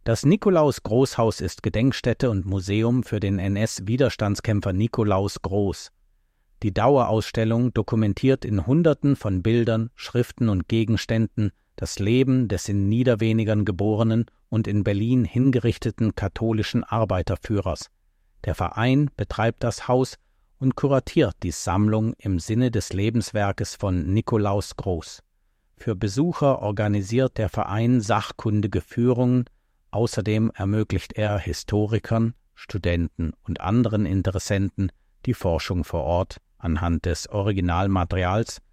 Das Nikolaus-Groß-Haus ist Gedenkstätte und Museum für den NS-Widerstandskämpfer Nikolaus Groß. Die Dauerausstellung dokumentiert in Hunderten von Bildern, Schriften und Gegenständen das Leben des in Niederwenigern geborenen und in Berlin hingerichteten katholischen Arbeiterführers. Der Verein betreibt das Haus und kuratiert die Sammlung im Sinne des Lebenswerkes von Nikolaus Groß. Für Besucher organisiert der Verein sachkundige Führungen. Außerdem ermöglicht er Historikern, Studenten und anderen Interessenten die Forschung vor Ort anhand des Originalmaterials